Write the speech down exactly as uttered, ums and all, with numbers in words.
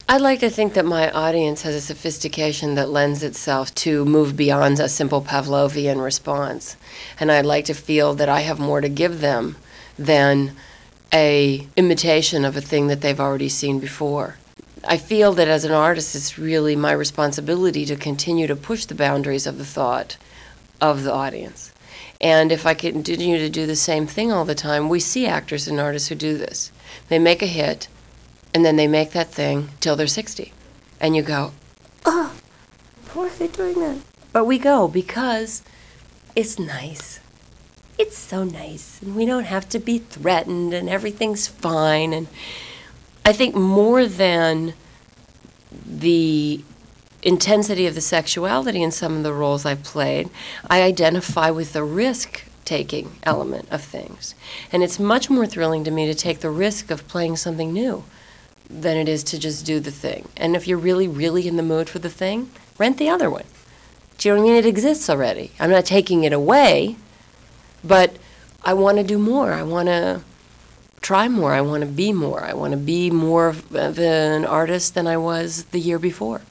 I like to think that my audience has a sophistication that lends itself to move beyond a simple Pavlovian response. And I'd like to feel that I have more to give them than a imitation of a thing that they've already seen before. I feel that as an artist, it's really my responsibility to continue to push the boundaries of the thought of the audience. And if I continue to do the same thing all the time, we see actors and artists who do this. They make a hit, and then they make that thing till they're sixty. And you go, oh, why are they doing that? But we go because it's nice. It's so nice. And we don't have to be threatened, and everything's fine. And I think more than the intensity of the sexuality in some of the roles I've played, I identify with the risk-taking element of things. And it's much more thrilling to me to take the risk of playing something new than it is to just do the thing. And if you're really, really in the mood for the thing, rent the other one. Do you know what I mean? It exists already. I'm not taking it away, but I want to do more. I want to try more. I want to be more. I want to be more of an artist than I was the year before.